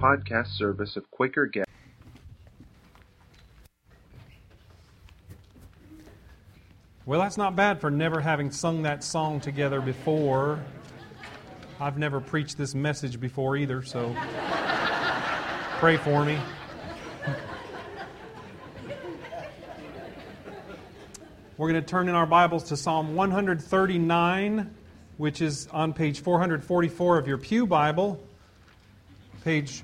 podcast service of Quaker Gap. Well, that's not bad for never having sung that song together before. I've never preached this message before either, so pray for me. We're going to turn in our Bibles to Psalm 139, which is on page 444 of your Pew Bible. Page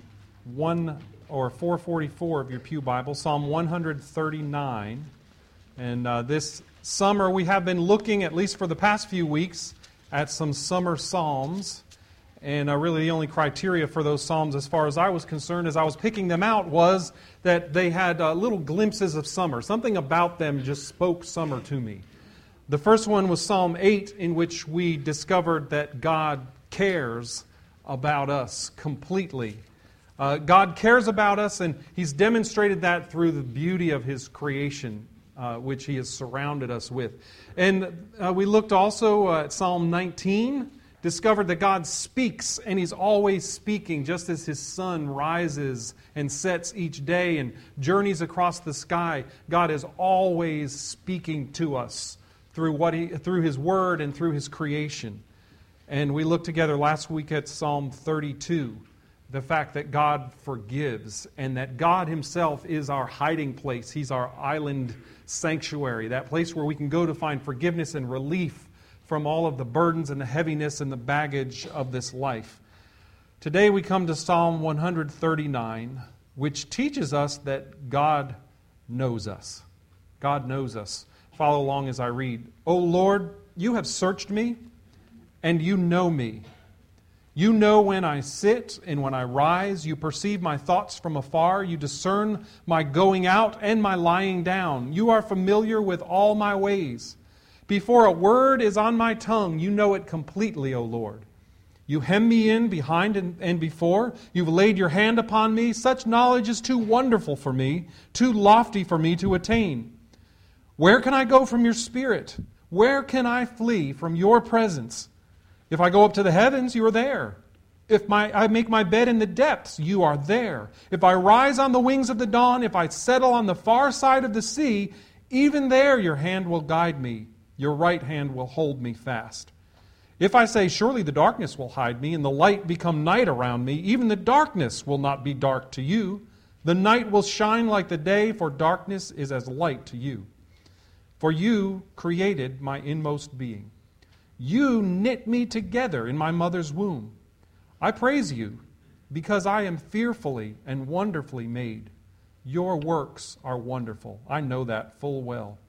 444 of your Pew Bible, Psalm 139. And this summer we have been looking, at least for the past few weeks, at some summer psalms. And really the only criteria for those psalms, as far as I was concerned, as I was picking them out, was that they had little glimpses of summer. Something about them just spoke summer to me. The first one was Psalm 8, in which we discovered that God cares about us completely. God cares about us, and He's demonstrated that through the beauty of His creation, which He has surrounded us with. And we looked also at Psalm 19, discovered that God speaks, and He's always speaking, just as His sun rises and sets each day and journeys across the sky. God is always speaking to us through His Word and through His creation. And we looked together last week at Psalm 32, the fact that God forgives and that God Himself is our hiding place. He's our island sanctuary, that place where we can go to find forgiveness and relief from all of the burdens and the heaviness and the baggage of this life. Today we come to Psalm 139, which teaches us that God knows us. God knows us. Follow along as I read. O Lord, You have searched me, and You know me. You know when I sit and when I rise. You perceive my thoughts from afar. You discern my going out and my lying down. You are familiar with all my ways. Before a word is on my tongue, You know it completely, O Lord. You hem me in behind and before. You've laid Your hand upon me. Such knowledge is too wonderful for me, too lofty for me to attain. Where can I go from Your Spirit? Where can I flee from Your presence? If I go up to the heavens, You are there. If I make my bed in the depths, You are there. If I rise on the wings of the dawn, if I settle on the far side of the sea, even there Your hand will guide me. Your right hand will hold me fast. If I say, surely the darkness will hide me, and the light become night around me, even the darkness will not be dark to You. The night will shine like the day, for darkness is as light to You. For You created my inmost being. You knit me together in my mother's womb. I praise You, because I am fearfully and wonderfully made. Your works are wonderful. I know that full well.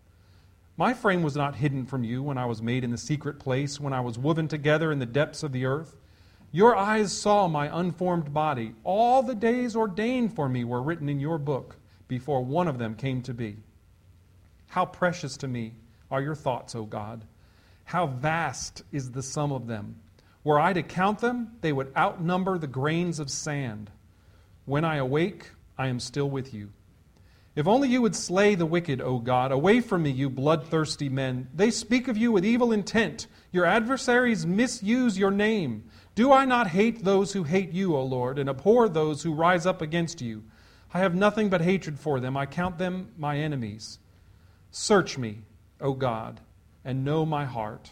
My frame was not hidden from You when I was made in the secret place, when I was woven together in the depths of the earth. Your eyes saw my unformed body. All the days ordained for me were written in Your book, before one of them came to be. How precious to me are Your thoughts, O God! How vast is the sum of them! Were I to count them, they would outnumber the grains of sand. When I awake, I am still with You. If only You would slay the wicked, O God. Away from me, you bloodthirsty men. They speak of You with evil intent. Your adversaries misuse Your name. Do I not hate those who hate You, O Lord, and abhor those who rise up against You? I have nothing but hatred for them. I count them my enemies. Search me, O God, and know my heart.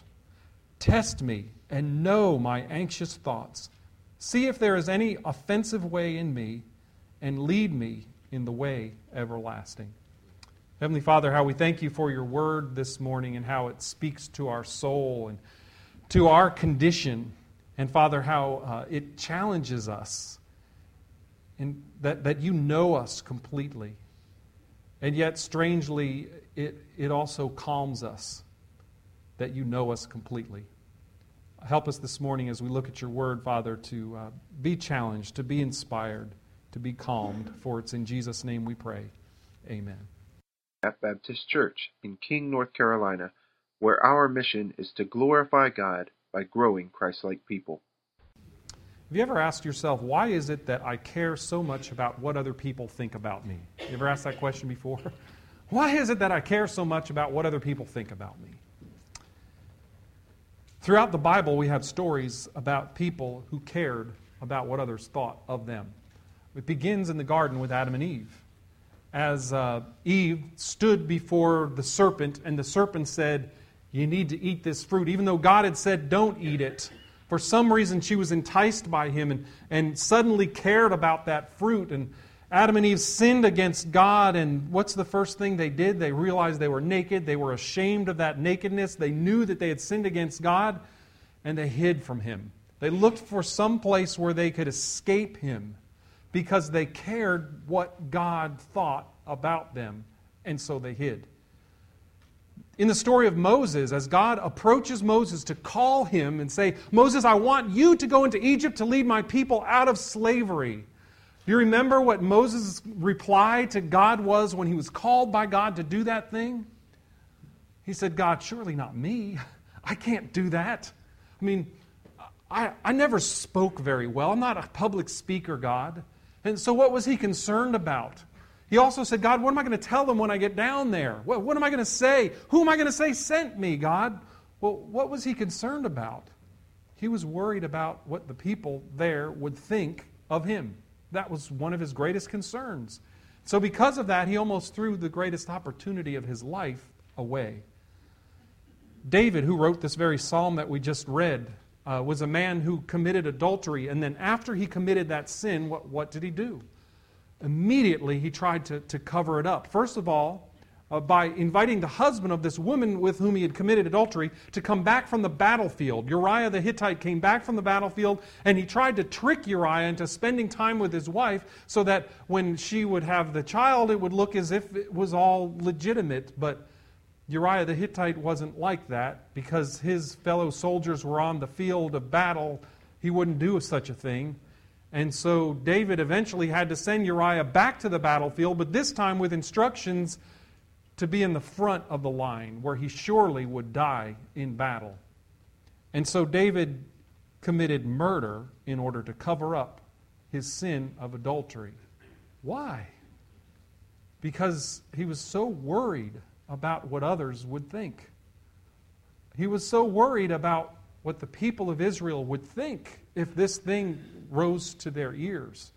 Test me and know my anxious thoughts. See if there is any offensive way in me, and lead me in the way everlasting. Heavenly Father, how we thank You for Your word this morning and how it speaks to our soul and to our condition. And Father, how it challenges us, and that You know us completely. And yet, strangely, it also calms us that You know us completely. Help us this morning as we look at Your word, Father, to be challenged, to be inspired, to be calmed. For it's in Jesus' name we pray. Amen. At Baptist Church in King, North Carolina, where our mission is to glorify God by growing Christ-like people. Have you ever asked yourself, why is it that I care so much about what other people think about me? You ever asked that question before? Why is it that I care so much about what other people think about me? Throughout the Bible, we have stories about people who cared about what others thought of them. It begins in the garden with Adam and Eve. As Eve stood before the serpent, and the serpent said, "You need to eat this fruit," even though God had said, "Don't eat it." For some reason, she was enticed by him and suddenly cared about that fruit. And Adam and Eve sinned against God, and what's the first thing they did? They realized they were naked. They were ashamed of that nakedness. They knew that they had sinned against God, and they hid from Him. They looked for some place where they could escape Him because they cared what God thought about them, and so they hid. In the story of Moses, as God approaches Moses to call him and say, "Moses, I want you to go into Egypt to lead my people out of slavery." Do you remember what Moses' reply to God was when he was called by God to do that thing? He said, "God, surely not me. I can't do that. I mean, I never spoke very well. I'm not a public speaker, God." And so what was he concerned about? He also said, "God, what am I going to tell them when I get down there? What am I going to say? Who am I going to say sent me, God?" Well, what was he concerned about? He was worried about what the people there would think of him. That was one of his greatest concerns. So because of that, he almost threw the greatest opportunity of his life away. David, who wrote this very psalm that we just read, was a man who committed adultery. And then after he committed that sin, what did he do? Immediately he tried to cover it up. First of all, by inviting the husband of this woman with whom he had committed adultery to come back from the battlefield. Uriah the Hittite came back from the battlefield, and he tried to trick Uriah into spending time with his wife so that when she would have the child, it would look as if it was all legitimate. But Uriah the Hittite wasn't like that. Because his fellow soldiers were on the field of battle, he wouldn't do such a thing. And so David eventually had to send Uriah back to the battlefield, but this time with instructions to be in the front of the line, where he surely would die in battle. And so David committed murder in order to cover up his sin of adultery. Why? Because he was so worried about what others would think. He was so worried about what the people of Israel would think if this thing rose to their ears.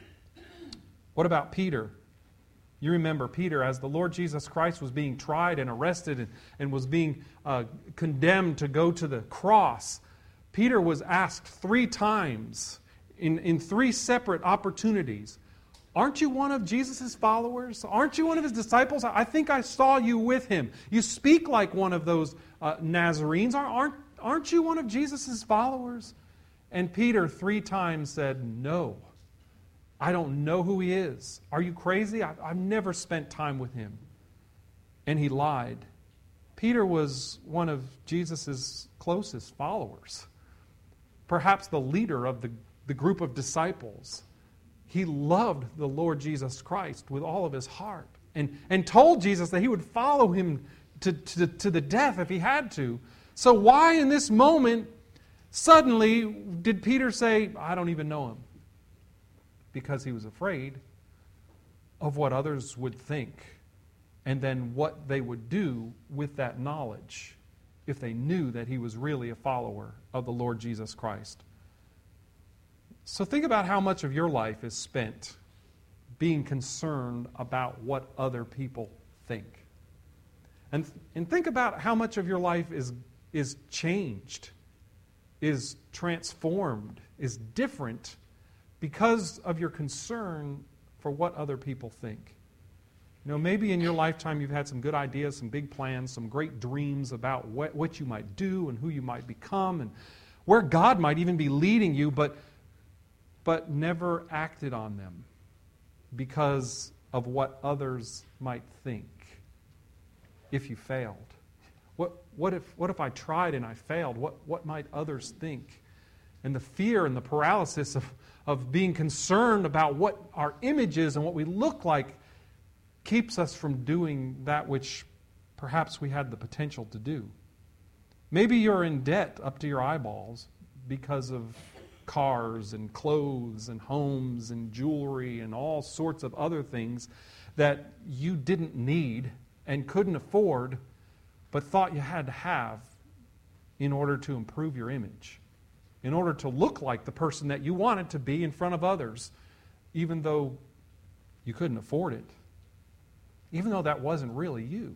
What about Peter? You remember Peter, as the Lord Jesus Christ was being tried and arrested and was being condemned to go to the cross. Peter was asked 3 times in 3 separate opportunities, "Aren't you one of Jesus' followers? Aren't you one of His disciples? I think I saw you with Him. You speak like one of those Nazarenes. Aren't you one of Jesus' followers?" And Peter 3 times said, "No, I don't know who He is. Are you crazy? I've never spent time with Him." And he lied. Peter was one of Jesus' closest followers, perhaps the leader of the group of disciples. He loved the Lord Jesus Christ with all of his heart and told Jesus that he would follow Him to the death if he had to. So why in this moment suddenly did Peter say, "I don't even know Him"? Because he was afraid of what others would think and then what they would do with that knowledge if they knew that he was really a follower of the Lord Jesus Christ. So think about how much of your life is spent being concerned about what other people think. And think about how much of your life is changed, is transformed, is different because of your concern for what other people think. You know, maybe in your lifetime you've had some good ideas, some big plans, some great dreams about what you might do and who you might become and where God might even be leading you, but never acted on them because of what others might think if you failed. What if I tried and I failed? What might others think? And the fear and the paralysis of being concerned about what our image is and what we look like keeps us from doing that which perhaps we had the potential to do. Maybe you're in debt up to your eyeballs because of cars and clothes and homes and jewelry and all sorts of other things that you didn't need and couldn't afford, but thought you had to have in order to improve your image, in order to look like the person that you wanted to be in front of others. even though you couldn't afford it, even though that wasn't really you.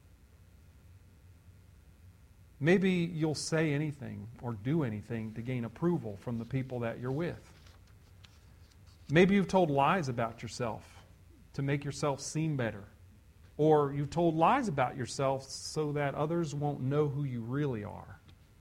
Maybe you'll say anything or do anything to gain approval from the people that you're with. Maybe you've told lies about yourself to make yourself seem better. Or you've told lies about yourself so that others won't know who you really are.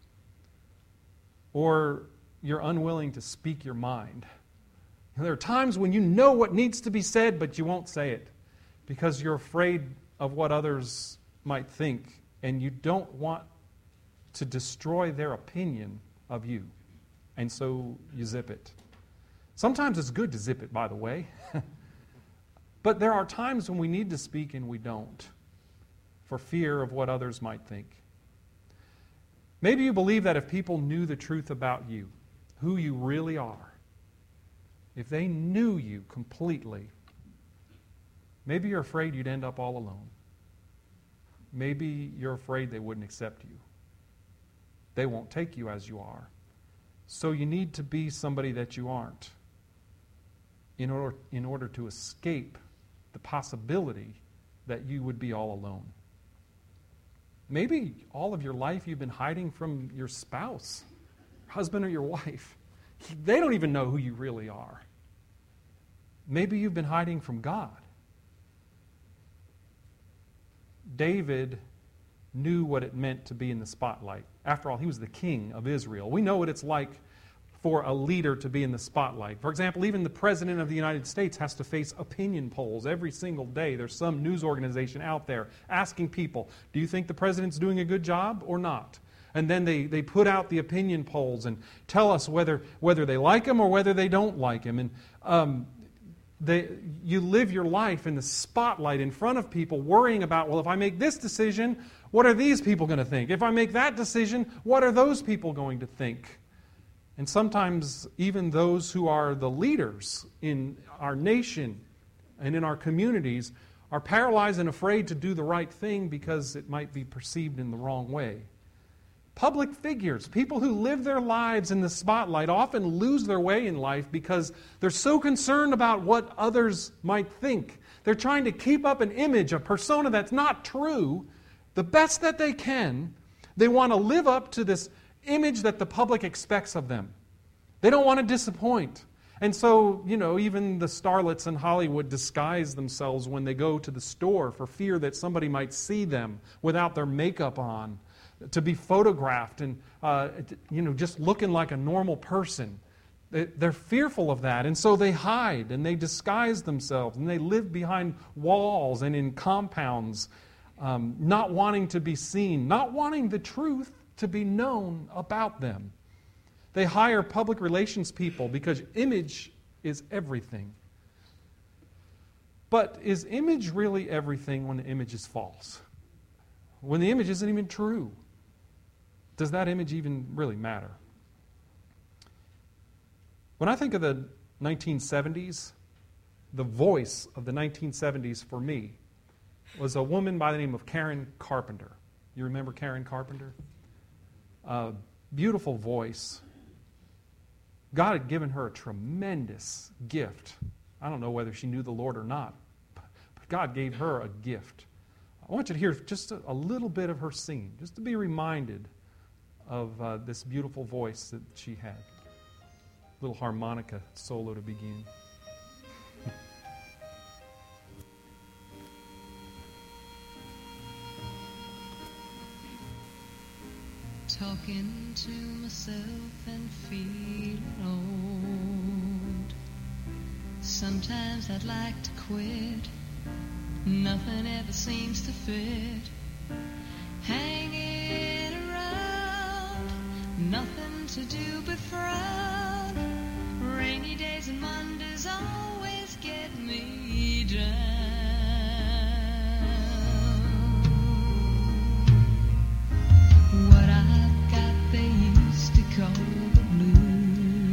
Or you're unwilling to speak your mind. There are times when you know what needs to be said, but you won't say it because you're afraid of what others might think, and you don't want to destroy their opinion of you. And so you zip it. Sometimes it's good to zip it, by the way. But there are times when we need to speak and we don't, for fear of what others might think. Maybe you believe that if people knew the truth about you, who you really are, if they knew you completely, maybe you're afraid you'd end up all alone. Maybe you're afraid they wouldn't accept you. They won't take you as you are. So you need to be somebody that you aren't in order to escape the possibility that you would be all alone. Maybe all of your life you've been hiding from your spouse, husband or your wife. They don't even know who you really are. Maybe you've been hiding from God. David knew what it meant to be in the spotlight. After all, he was the king of Israel. We know what it's like for a leader to be in the spotlight. For example, even the President of the United States has to face opinion polls every single day. There's some news organization out there asking people, do you think the President's doing a good job or not? And then they put out the opinion polls and tell us whether they like him or whether they don't like him. And you live your life in the spotlight in front of people worrying about, well, if I make this decision, what are these people going to think? If I make that decision, what are those people going to think? And sometimes even those who are the leaders in our nation and in our communities are paralyzed and afraid to do the right thing because it might be perceived in the wrong way. Public figures, people who live their lives in the spotlight, often lose their way in life because they're so concerned about what others might think. They're trying to keep up an image, a persona that's not true, the best that they can. They want to live up to this image that the public expects of them. They don't want to disappoint. And so, even the starlets in Hollywood disguise themselves when they go to the store for fear that somebody might see them without their makeup on, to be photographed and, just looking like a normal person. They're fearful of that, and so they hide and they disguise themselves and they live behind walls and in compounds, not wanting to be seen, not wanting the truth to be known about them. They hire public relations people because image is everything. But is image really everything when the image is false? When the image isn't even true? Does that image even really matter? When I think of the 1970s, the voice of the 1970s for me was a woman by the name of Karen Carpenter. You remember Karen Carpenter? Beautiful voice. God had given her a tremendous gift. I don't know whether she knew the Lord or not, but God gave her a gift. I want you to hear just a little bit of her singing, just to be reminded of this beautiful voice that she had. Little harmonica solo to begin. Talking to myself and feeling old. Sometimes I'd like to quit. Nothing ever seems to fit. Hanging around, nothing to do but frown. Rainy days and Mondays always get me down. They used to call the blues.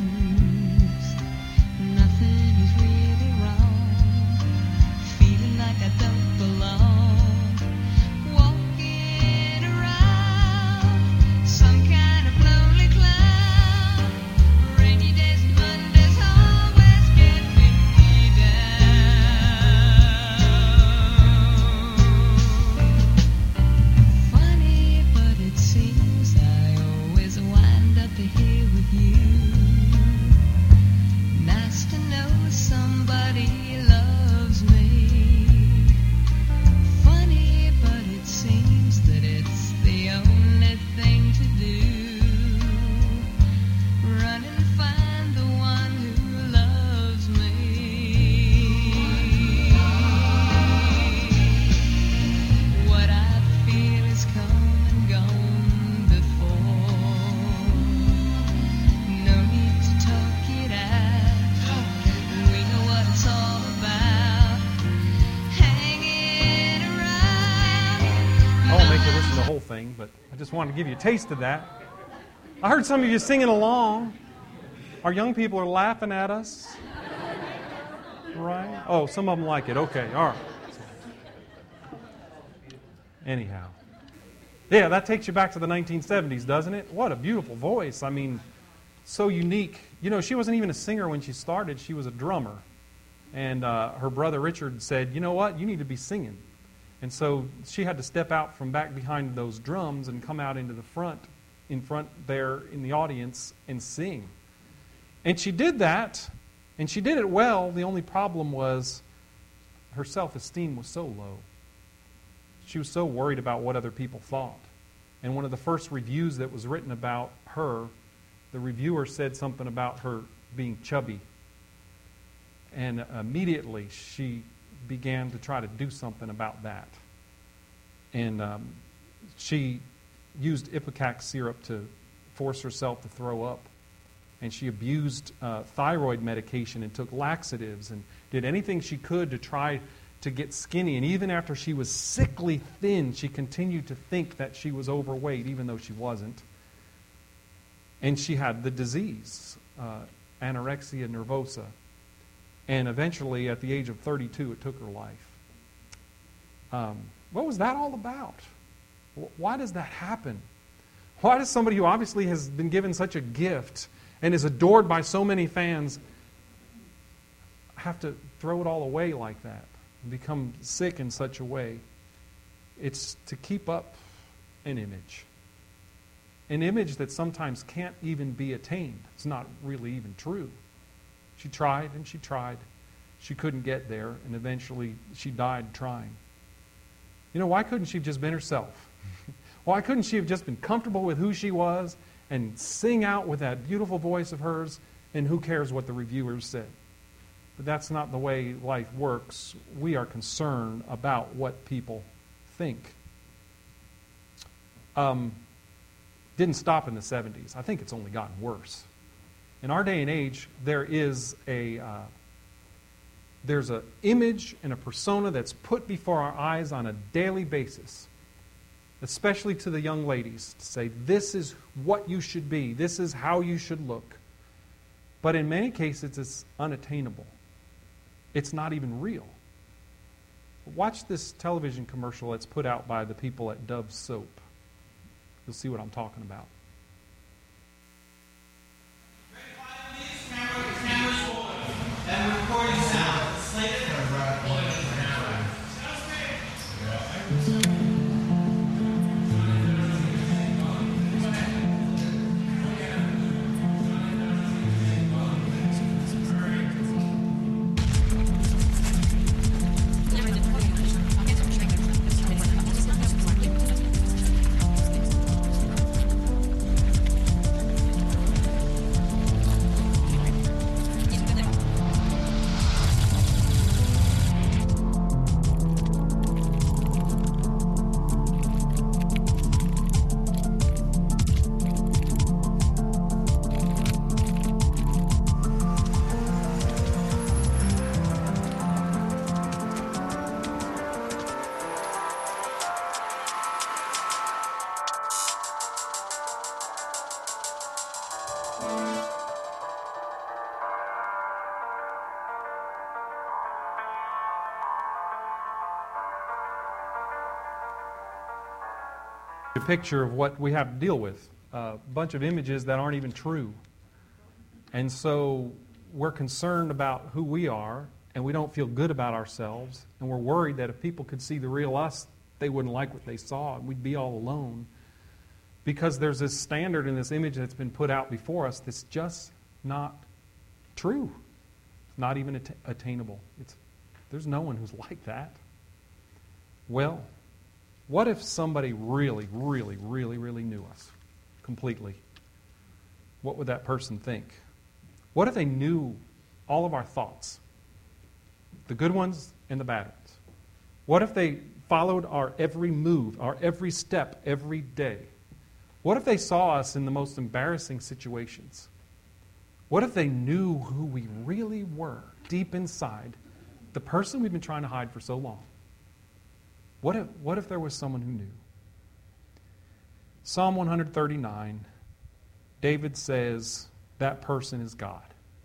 Nothing is really wrong. Feeling like I don't belong. Walking around some kind of lonely cloud. Rainy days and Mondays always get me make you listen to the whole thing, but I just wanted to give you a taste of that. I heard some of you singing along. Our young people are laughing at us. Right? Oh, some of them like it. Okay, all right. Anyhow. Yeah, that takes you back to the 1970s, doesn't it? What a beautiful voice. I mean, so unique. You know, she wasn't even a singer when she started. She was a drummer. And her brother Richard said, you know what? You need to be singing. And so she had to step out from back behind those drums and come out into the front, in front there in the audience and sing. And she did that, and she did it well. The only problem was her self-esteem was so low. She was so worried about what other people thought. And one of the first reviews that was written about her, the reviewer said something about her being chubby. And immediately she began to try to do something about that. And she used Ipecac syrup to force herself to throw up. And she abused thyroid medication and took laxatives and did anything she could to try to get skinny. And even after she was sickly thin, she continued to think that she was overweight, even though she wasn't. And she had the disease, anorexia nervosa. And eventually, at the age of 32, it took her life. What was that all about? Why does that happen? Why does somebody who obviously has been given such a gift and is adored by so many fans have to throw it all away like that and become sick in such a way? It's to keep up an image that sometimes can't even be attained. It's not really even true. She tried and she tried. She couldn't get there, and eventually she died trying. You know, why couldn't she have just been herself? Why couldn't she have just been comfortable with who she was and sing out with that beautiful voice of hers, and who cares what the reviewers said? But that's not the way life works. We are concerned about what people think. Didn't stop in the 70s. I think it's only gotten worse. In our day and age, there's an image and a persona that's put before our eyes on a daily basis, especially to the young ladies, to say, this is what you should be, this is how you should look. But in many cases, it's unattainable. It's not even real. Watch this television commercial that's put out by the people at Dove Soap. You'll see what I'm talking about. And recording sound. Slated. A picture of what we have to deal with. A bunch of images that aren't even true. And so we're concerned about who we are, and we don't feel good about ourselves, and we're worried that if people could see the real us, they wouldn't like what they saw, and we'd be all alone. Because there's this standard and this image that's been put out before us that's just not true. It's not even attainable. There's no one who's like that. Well, what if somebody really, really, really, really knew us completely? What would that person think? What if they knew all of our thoughts? The good ones and the bad ones. What if they followed our every move, our every step, every day? What if they saw us in the most embarrassing situations? What if they knew who we really were deep inside, the person we've been trying to hide for so long? What if there was someone who knew? Psalm 139, David says that person is God.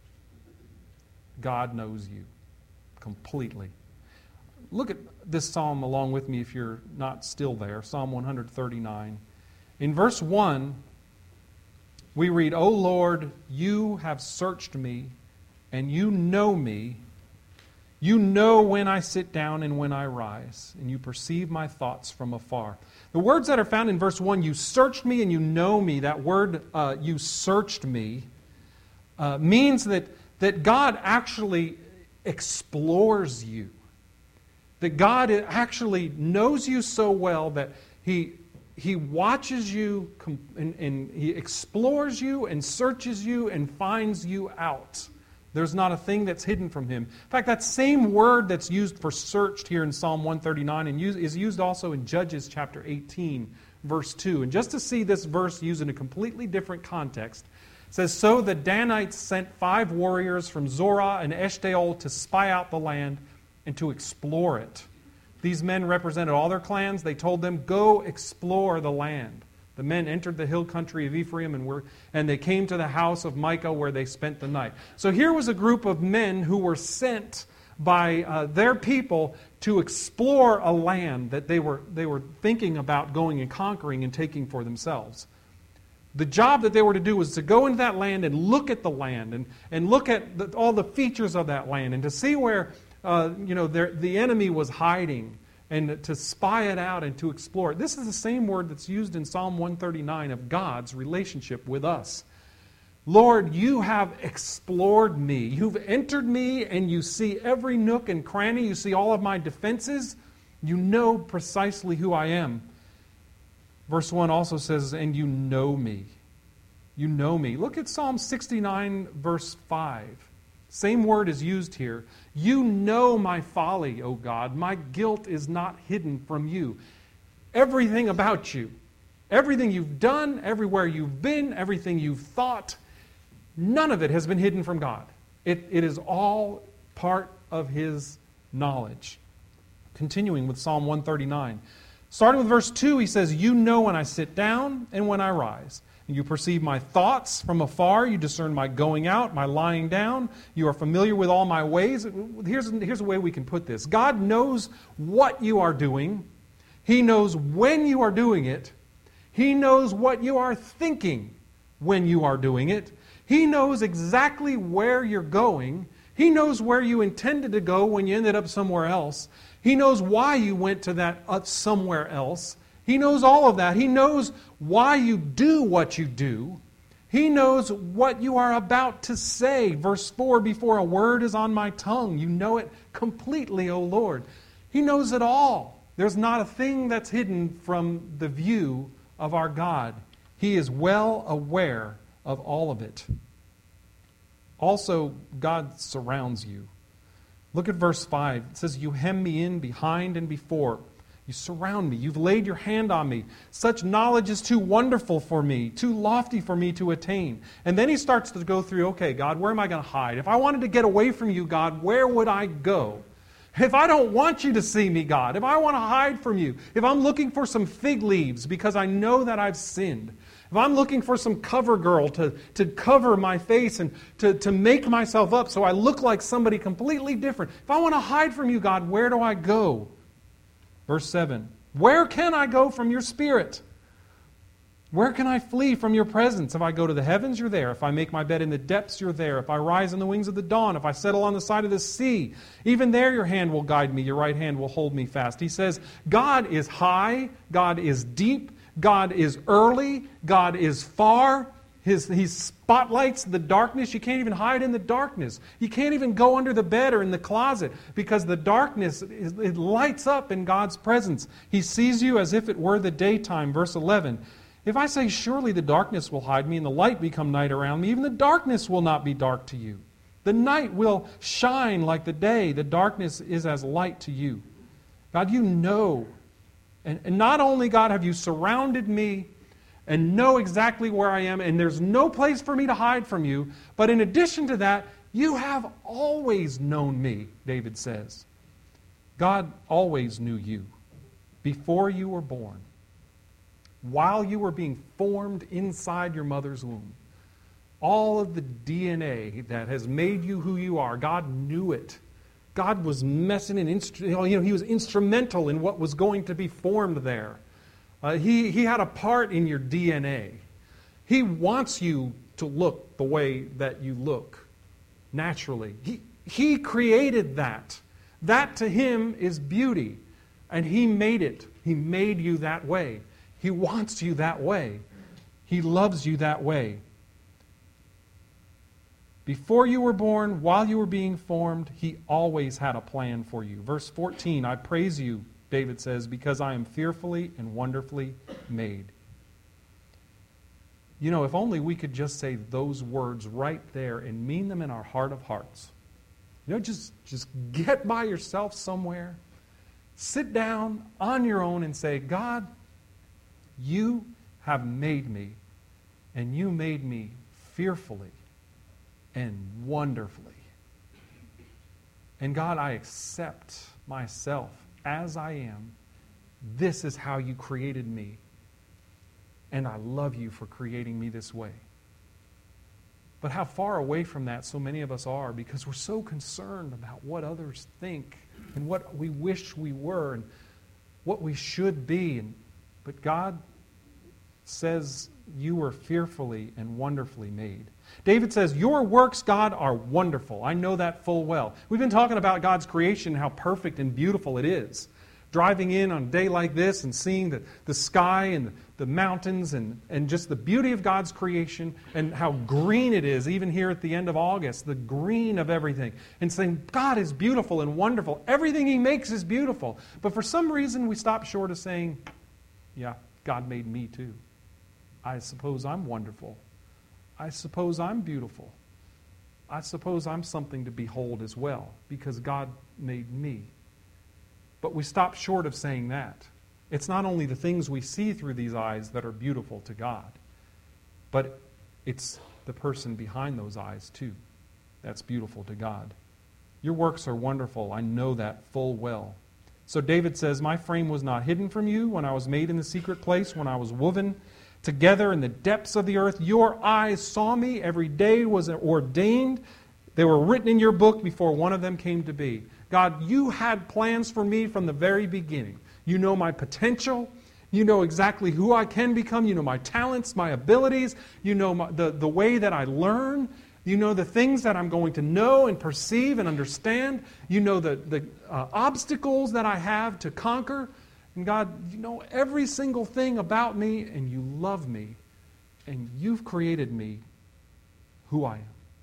God knows you completely. Look at this psalm along with me if you're not still there. Psalm 139. In verse 1, we read, O Lord, you have searched me, and you know me. You know when I sit down and when I rise, and you perceive my thoughts from afar. The words that are found in verse 1, you searched me and you know me, that word, you searched me, means that God actually explores you. That God actually knows you so well that He watches you and He explores you and searches you and finds you out. There's not a thing that's hidden from Him. In fact, that same word that's used for searched here in Psalm 139 and is used also in Judges chapter 18, verse 2. And just to see this verse used in a completely different context, it says, So the Danites sent 5 warriors from Zorah and Eshtaol to spy out the land and to explore it. These men represented all their clans. They told them, go explore the land. The men entered the hill country of Ephraim and they came to the house of Micah where they spent the night. So here was a group of men who were sent by their people to explore a land that they were thinking about going and conquering and taking for themselves. The job that they were to do was to go into that land and look at the land and look at all the features of that land and to see where the enemy was hiding and to spy it out and to explore it. This is the same word that's used in Psalm 139 of God's relationship with us. Lord, you have explored me. You've entered me and you see every nook and cranny. You see all of my defenses. You know precisely who I am. Verse 1 also says, and you know me. You know me. Look at Psalm 69, verse 5. Same word is used here. You know my folly, O God. My guilt is not hidden from you. Everything about you, everything you've done, everywhere you've been, everything you've thought, none of it has been hidden from God. It is all part of His knowledge. Continuing with Psalm 139. Starting with verse 2, he says, You know when I sit down and when I rise. You perceive my thoughts from afar. You discern my going out, my lying down. You are familiar with all my ways. Here's a way we can put this. God knows what you are doing. He knows when you are doing it. He knows what you are thinking when you are doing it. He knows exactly where you're going. He knows where you intended to go when you ended up somewhere else. He knows why you went to that somewhere else. He knows all of that. He knows why you do what you do. He knows what you are about to say. Verse 4, before a word is on my tongue, you know it completely, O Lord. He knows it all. There's not a thing that's hidden from the view of our God. He is well aware of all of it. Also, God surrounds you. Look at verse 5. It says, You hem me in behind and before. You surround me. You've laid your hand on me. Such knowledge is too wonderful for me, too lofty for me to attain. And then he starts to go through, okay, God, where am I going to hide? If I wanted to get away from you, God, where would I go? If I don't want you to see me, God, if I want to hide from you, if I'm looking for some fig leaves because I know that I've sinned, if I'm looking for some cover girl to cover my face and to make myself up so I look like somebody completely different, if I want to hide from you, God, where do I go? Verse 7, where can I go from your spirit? Where can I flee from your presence? If I go to the heavens, you're there. If I make my bed in the depths, you're there. If I rise on the wings of the dawn, if I settle on the side of the sea, even there your hand will guide me, your right hand will hold me fast. He says, God is high, God is deep, God is early, God is far. He spotlights the darkness. You can't even hide in the darkness. You can't even go under the bed or in the closet because the darkness, it lights up in God's presence. He sees you as if it were the daytime. Verse 11, if I say, surely the darkness will hide me and the light become night around me, even the darkness will not be dark to you. The night will shine like the day. The darkness is as light to you. God, you know. And not only, God, have you surrounded me and know exactly where I am, and there's no place for me to hide from you. But in addition to that, you have always known me, David says. God always knew you before you were born. while you were being formed inside your mother's womb. All of the DNA that has made you who you are, God knew it. God was messing in, He was instrumental in what was going to be formed there. He had a part in your DNA. He wants you to look the way that you look naturally. He created that. That to Him is beauty. And He made it. He made you that way. He wants you that way. He loves you that way. Before you were born, while you were being formed, He always had a plan for you. Verse 14, I praise you, David says, because I am fearfully and wonderfully made. You know, if only we could just say those words right there and mean them in our heart of hearts. You know, just get by yourself somewhere. Sit down on your own and say, God, you have made me, and you made me fearfully and wonderfully. And God, I accept myself as I am. This is how you created me. And I love you for creating me this way. But how far away from that so many of us are, because we're so concerned about what others think and what we wish we were and what we should be. But God says you were fearfully and wonderfully made. David says, your works, God, are wonderful. I know that full well. We've been talking about God's creation, how perfect and beautiful it is. Driving in on a day like this and seeing the sky and the mountains and just the beauty of God's creation and how green it is, even here at the end of August, the green of everything. And saying, God is beautiful and wonderful. Everything He makes is beautiful. But for some reason, we stop short of saying, yeah, God made me too. I suppose I'm wonderful. I suppose I'm beautiful. I suppose I'm something to behold as well, because God made me. But we stop short of saying that. It's not only the things we see through these eyes that are beautiful to God, but it's the person behind those eyes too that's beautiful to God. Your works are wonderful. I know that full well. So David says, my frame was not hidden from you when I was made in the secret place, when I was woven together in the depths of the earth. Your eyes saw me. Every day was ordained. They were written in your book before one of them came to be. God, you had plans for me from the very beginning. You know my potential. You know exactly who I can become. You know my talents, my abilities. You know the way that I learn. You know the things that I'm going to know and perceive and understand. You know the obstacles that I have to conquer. And God, you know every single thing about me, and you love me, and you've created me who I am.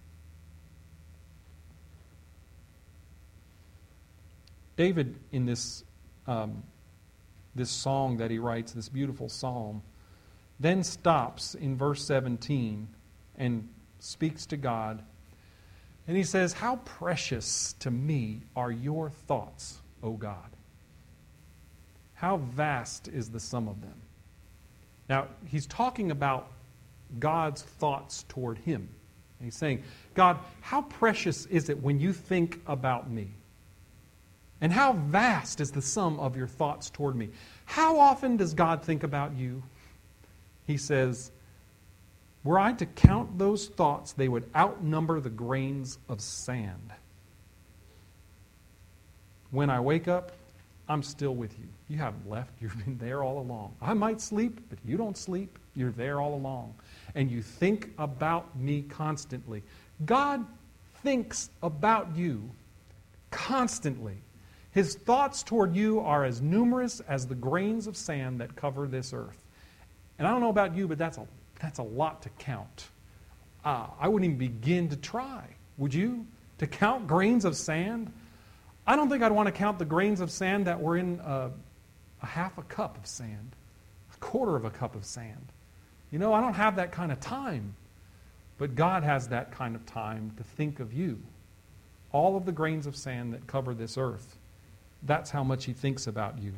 David, in this song that he writes, this beautiful psalm, then stops in verse 17 and speaks to God. And he says, how precious to me are your thoughts, O God. How vast is the sum of them. Now, he's talking about God's thoughts toward him. And he's saying, God, how precious is it when you think about me? And how vast is the sum of your thoughts toward me? How often does God think about you? He says, were I to count those thoughts, they would outnumber the grains of sand. When I wake up, I'm still with you. You haven't left. You've been there all along. I might sleep, but you don't sleep. You're there all along. And you think about me constantly. God thinks about you constantly. His thoughts toward you are as numerous as the grains of sand that cover this earth. And I don't know about you, but that's a lot to count. I wouldn't even begin to try. Would you? To count grains of sand? I don't think I'd want to count the grains of sand that were in a half a cup of sand, a quarter of a cup of sand. You know, I don't have that kind of time. But God has that kind of time to think of you. All of the grains of sand that cover this earth. That's how much He thinks about you.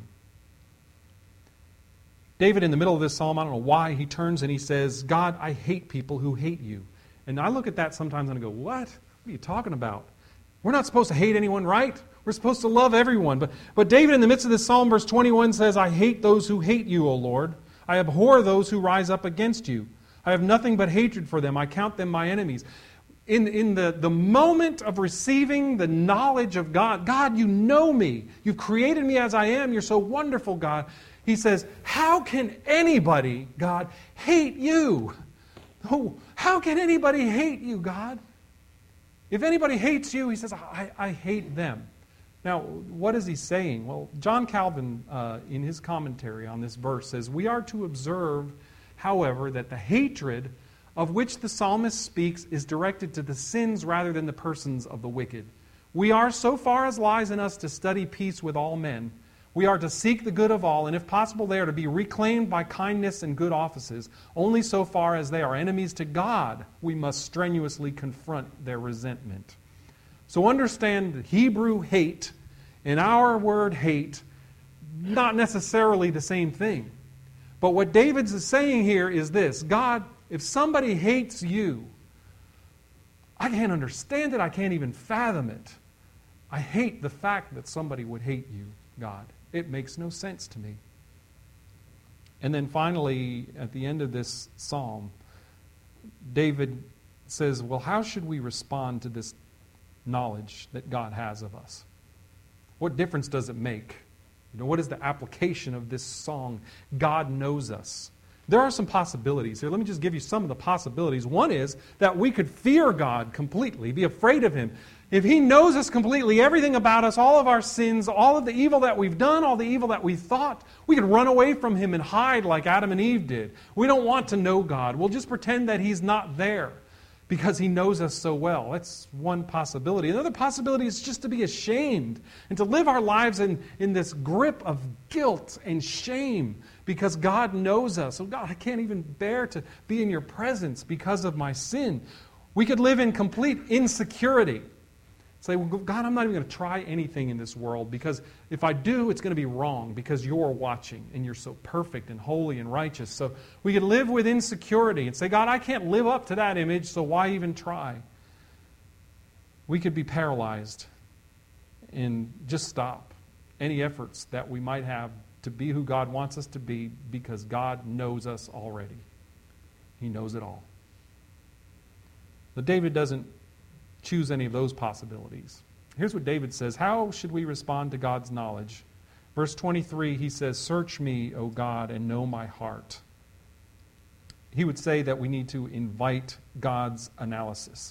David, in the middle of this psalm, I don't know why, he turns and he says, God, I hate people who hate you. And I look at that sometimes and I go, what? What are you talking about? We're not supposed to hate anyone, right? We're supposed to love everyone. But David, in the midst of this psalm, verse 21 says, I hate those who hate you, O Lord. I abhor those who rise up against you. I have nothing but hatred for them. I count them my enemies. In the moment of receiving the knowledge of God, God, you know me. You've created me as I am. You're so wonderful, God. He says, how can anybody, God, hate you? Oh, how can anybody hate you, God? If anybody hates you, he says, I hate them. Now, what is he saying? Well, John Calvin, in his commentary on this verse, says, we are to observe, however, that the hatred of which the psalmist speaks is directed to the sins rather than the persons of the wicked. We are, so far as lies in us, to study peace with all men. We are to seek the good of all, and if possible, they are to be reclaimed by kindness and good offices. Only so far as they are enemies to God, we must strenuously confront their resentment. So understand the Hebrew hate and our word hate, not necessarily the same thing. But what David is saying here is this: God, if somebody hates you, I can't understand it. I can't even fathom it. I hate the fact that somebody would hate you, God. It makes no sense to me. And then finally, at the end of this psalm, David says, well, how should we respond to this knowledge that God has of us? What difference does it make? What is the application of this song? God knows us. There are some possibilities here. Let me just give you some of the possibilities. One is that we could fear God completely, be afraid of Him. If He knows us completely, everything about us, all of our sins, all of the evil that we've done, all the evil that we thought, we could run away from Him and hide like Adam and Eve did. We don't want to know God. We'll just pretend that He's not there because He knows us so well. That's one possibility. Another possibility is just to be ashamed and to live our lives in this grip of guilt and shame because God knows us. Oh God, I can't even bear to be in your presence because of my sin. We could live in complete insecurity. Say, well, God, I'm not even going to try anything in this world because if I do, it's going to be wrong because you're watching and you're so perfect and holy and righteous. So we could live with insecurity and say, God, I can't live up to that image, so why even try? We could be paralyzed and just stop any efforts that we might have to be who God wants us to be because God knows us already. He knows it all. But David doesn't choose any of those possibilities. Here's what David says. How should we respond to God's knowledge? Verse 23, he says, search me, O God, and know my heart. He would say that we need to invite God's analysis.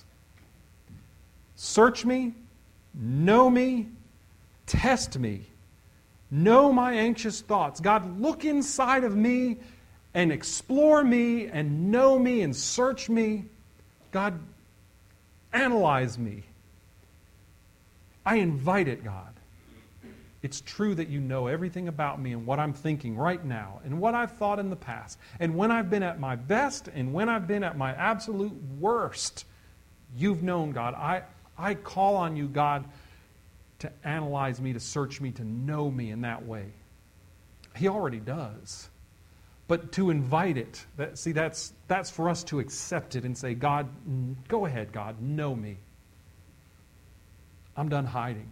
Search me, know me, test me. Know my anxious thoughts. God, look inside of me and explore me and know me and search me. God, analyze me. I invite it, God. It's true that you know everything about me and what I'm thinking right now and what I've thought in the past and when I've been at my best and when I've been at my absolute worst. You've known, God. I call on you, God, to analyze me, to search me, to know me in that way. He already does. But to invite it, that's for us to accept it and say, God, go ahead, God, know me. I'm done hiding.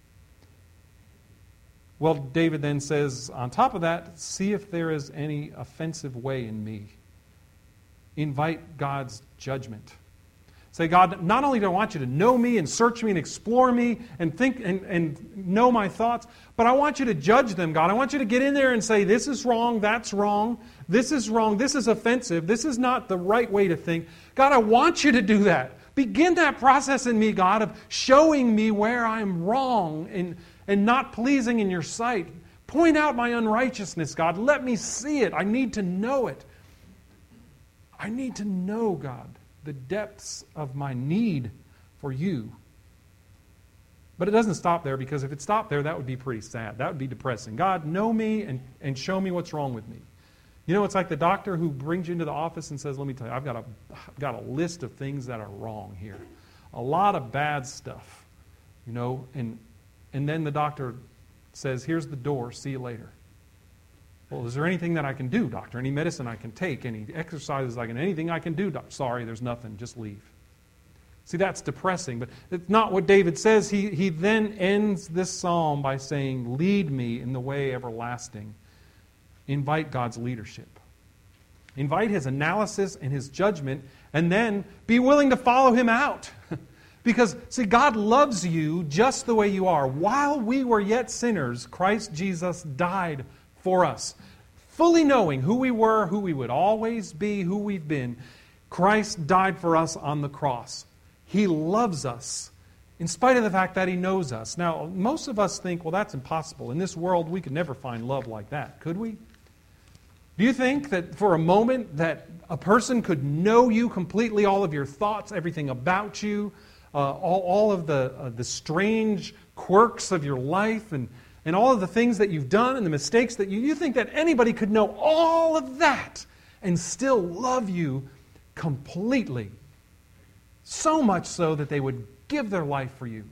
Well, David then says, on top of that, see if there is any offensive way in me. Invite God's judgment. Say, God, not only do I want you to know me and search me and explore me and think and know my thoughts, but I want you to judge them, God. I want you to get in there and say, this is wrong, that's wrong, this is wrong, this is offensive, this is not the right way to think. God, I want you to do that. Begin that process in me, God, of showing me where I'm wrong and not pleasing in your sight. Point out my unrighteousness, God. Let me see it. I need to know it. I need to know, God, the depths of my need for you. But it doesn't stop there, because if it stopped there, that would be pretty sad. That would be depressing. God, know me and show me what's wrong with me. You know, it's like the doctor who brings you into the office and says, let me tell you, I've got a list of things that are wrong here. A lot of bad stuff. You know, and then the doctor says, here's the door, see you later. Well, is there anything that I can do, doctor? Any medicine I can take? Any exercises I can, anything I can do? Sorry, there's nothing, just leave. See, that's depressing, but it's not what David says. He then ends this psalm by saying, lead me in the way everlasting. Invite God's leadership. invite His analysis and His judgment, and then be willing to follow Him out. Because, see, God loves you just the way you are. While we were yet sinners, Christ Jesus died for us. Fully knowing who we were, who we would always be, who we've been, Christ died for us on the cross. He loves us, in spite of the fact that He knows us. Now, most of us think, well, that's impossible. In this world, we could never find love like that, could we? Do you think that for a moment that a person could know you completely, all of your thoughts, everything about you, all of the strange quirks of your life, and all of the things that you've done and the mistakes that you think that anybody could know all of that and still love you completely? So much so that they would give their life for you.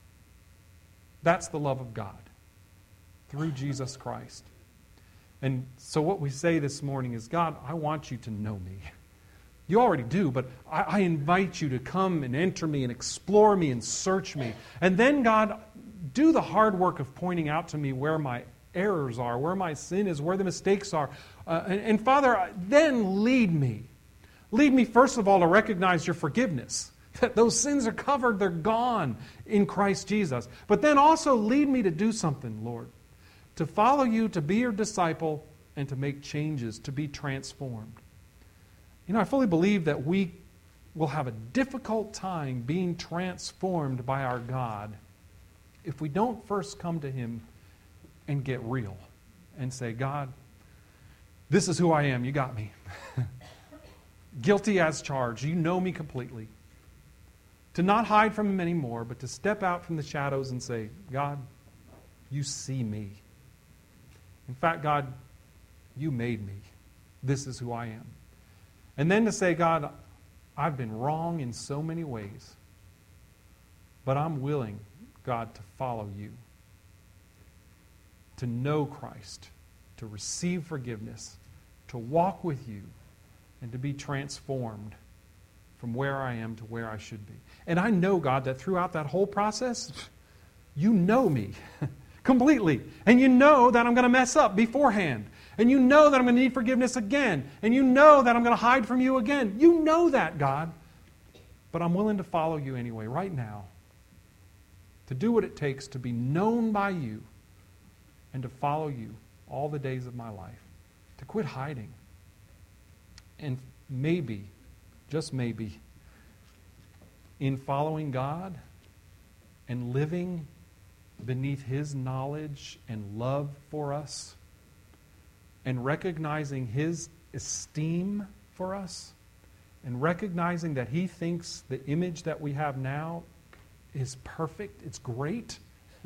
That's the love of God through Jesus Christ. And so what we say this morning is, God, I want you to know me. You already do, but I invite you to come and enter me and explore me and search me. And then, God, do the hard work of pointing out to me where my errors are, where my sin is, where the mistakes are. And Father, then lead me. Lead me, first of all, to recognize your forgiveness. That those sins are covered, they're gone in Christ Jesus. But then also lead me to do something, Lord. To follow you, to be your disciple, and to make changes, to be transformed. You know, I fully believe that we will have a difficult time being transformed by our God if we don't first come to Him and get real and say, God, this is who I am. You got me. Guilty as charged. You know me completely. To not hide from Him anymore, but to step out from the shadows and say, God, you see me. In fact, God, you made me. This is who I am. And then to say, God, I've been wrong in so many ways, but I'm willing, God, to follow you, to know Christ, to receive forgiveness, to walk with you, and to be transformed from where I am to where I should be. And I know, God, that throughout that whole process, you know me completely. And you know that I'm going to mess up beforehand. And you know that I'm going to need forgiveness again. And you know that I'm going to hide from you again. You know that, God. But I'm willing to follow you anyway, right now. To do what it takes to be known by you and to follow you all the days of my life. To quit hiding. And maybe, just maybe, in following God and living beneath His knowledge and love for us, and recognizing His esteem for us, and recognizing that He thinks the image that we have now is perfect, it's great,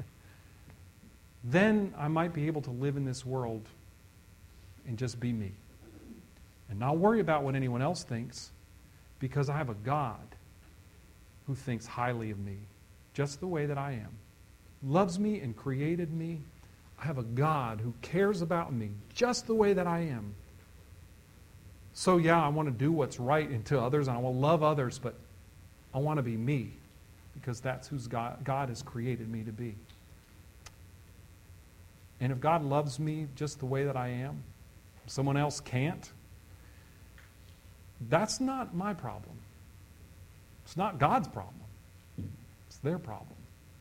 then I might be able to live in this world and just be me. And not worry about what anyone else thinks, because I have a God who thinks highly of me, just the way that I am. Loves me and created me. I have a God who cares about me just the way that I am. So yeah, I want to do what's right to others, and I will love others, but I want to be me, because that's who God has created me to be. And if God loves me just the way that I am, someone else can't, that's not my problem. It's not God's problem. It's their problem.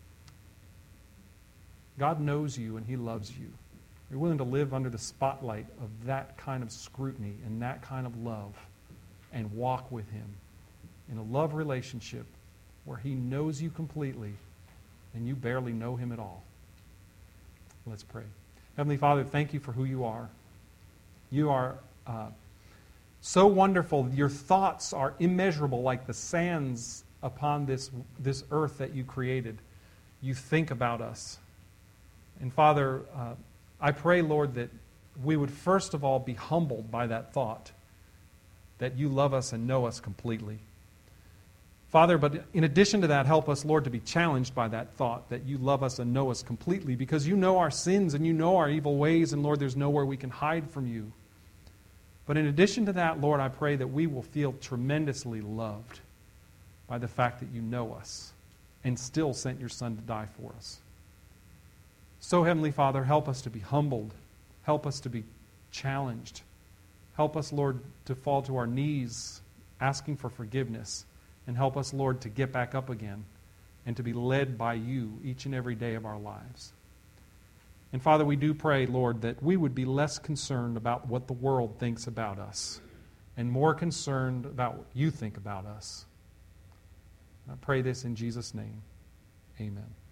God knows you and He loves you. You're willing to live under the spotlight of that kind of scrutiny and that kind of love and walk with Him in a love relationship where He knows you completely and you barely know Him at all. Let's pray. Heavenly Father, thank you for who you are. You are so wonderful. Your thoughts are immeasurable, like the sands upon this earth that you created. You think about us. And Father, I pray, Lord, that we would first of all be humbled by that thought, that you love us and know us completely. Father, but in addition to that, help us, Lord, to be challenged by that thought, that you love us and know us completely, because you know our sins and you know our evil ways, and Lord, there's nowhere we can hide from you. But in addition to that, Lord, I pray that we will feel tremendously loved by the fact that you know us and still sent your Son to die for us. So, Heavenly Father, help us to be humbled. Help us to be challenged. Help us, Lord, to fall to our knees asking for forgiveness. And help us, Lord, to get back up again and to be led by you each and every day of our lives. And Father, we do pray, Lord, that we would be less concerned about what the world thinks about us and more concerned about what you think about us. I pray this in Jesus' name. Amen.